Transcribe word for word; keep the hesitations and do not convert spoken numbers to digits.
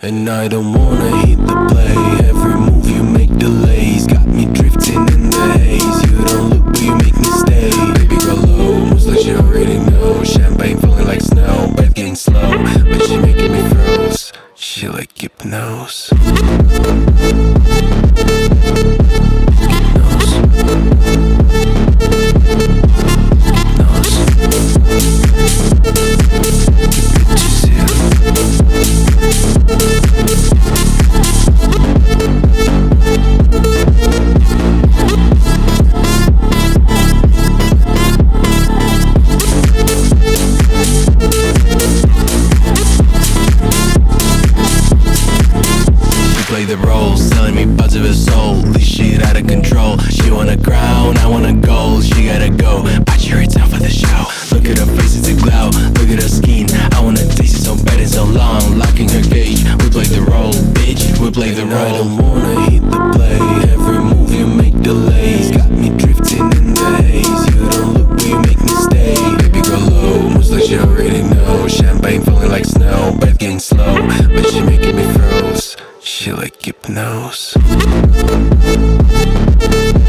And I don't wanna hit the play. Every move you make delays, got me drifting in the haze. You don't look but you make me stay. Baby go low, moves like she already know. Champagne falling like snow, breath getting slow, but she making me froze. She like hypnose. Play the roles, telling me parts of her soul. This shit out of control. She want a crown, I want a gold. She gotta go, I cheer it down for the show. Look at her face, it's a glow. Look at her skin, I wanna taste it so bad and so long. Locking her cage, we play the role, bitch. We play the role. I don't wanna hit the play. Every move you make delays, got me drifting in the haze. You don't look but you make me stay. Baby go low, moves like she already know. Champagne falling like snow, breath getting slow, but she making me froze. She like hypnose.